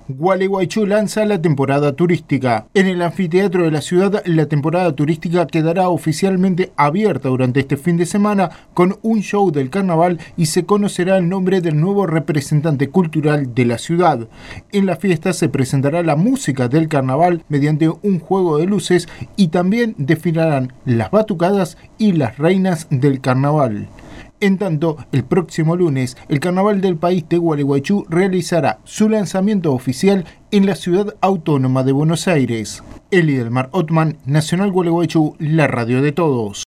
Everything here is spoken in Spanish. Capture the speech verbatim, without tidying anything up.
Gualeguaychú lanza la temporada turística. En el anfiteatro de la ciudad, la temporada turística quedará oficialmente abierta durante este fin de semana con un show del carnaval y se conocerá el nombre del nuevo representante cultural de la ciudad. En la fiesta se presentará la música del carnaval mediante un juego de luces y también desfilarán las batucadas y las reinas del carnaval. En tanto, el próximo lunes, el Carnaval del País de Gualeguaychú realizará su lanzamiento oficial en la Ciudad Autónoma de Buenos Aires. Elidelmar Ottman, Nacional Gualeguaychú, la radio de todos.